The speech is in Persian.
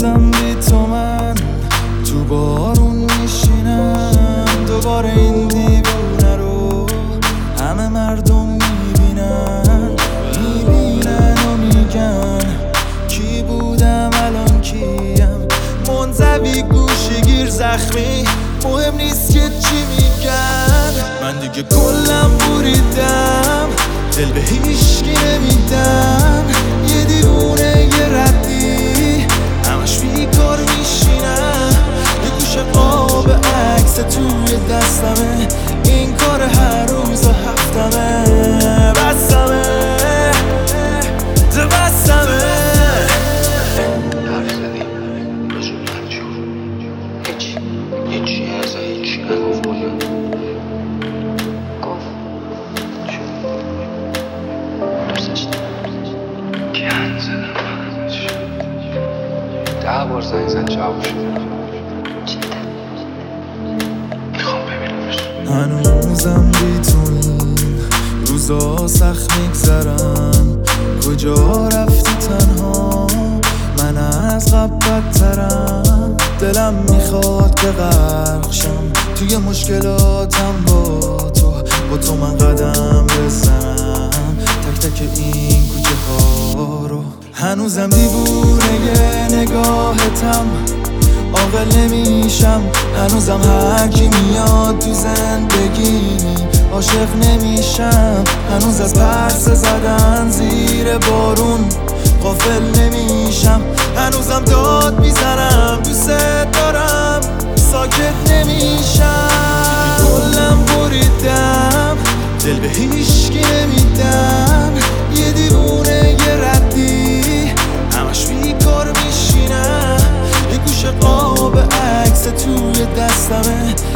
هنوزم بی تو من تو بارون میشینم، دوباره این دیوونه رو همه مردم میبینن و میگن کی بودم الان کیم، منزوی گوشگیر زخمی، مهم نیست که چی میگن. من دیگه کلم بریدم، دل به هیچکی نمیدم، یه دیوونه یه ردی همش بیکار میشینم، یه گوشه قاب عکس توی دستمه، این کار هر روز و هفتمه. بسمه حرف زدیم بزرگ منجور هیچی از هیچی نگفت بودیم. گفت دوستش دارم گند زدم بغلش 10 بار زنگ زد جواب شد. میخوام ببینمش. هنوزم بی تو این روزا سخت میگذرم، کجا رفتی تنها، من از قبل بدترم، دلم میخواد که غرق شم توی مشکلاتم، با تو من قدم بزنم تک تک این کوچه ها رو. هنوزم دیوونه نگاهتم، عاقل نمیشم، هنوزم هر کی میاد تو زندگی عاشق نمیشم، هنوز از پرسه زدن زیر بارون غافل نمیشم، هنوزم داد میزنم دوست دارم ساکت نمیشم. کلم بریدم، دل به هیچکی نمیدم، یه دیوونه یه ردی همش بیکار میشینم، یه گوشه قاب عکس توی دستمه،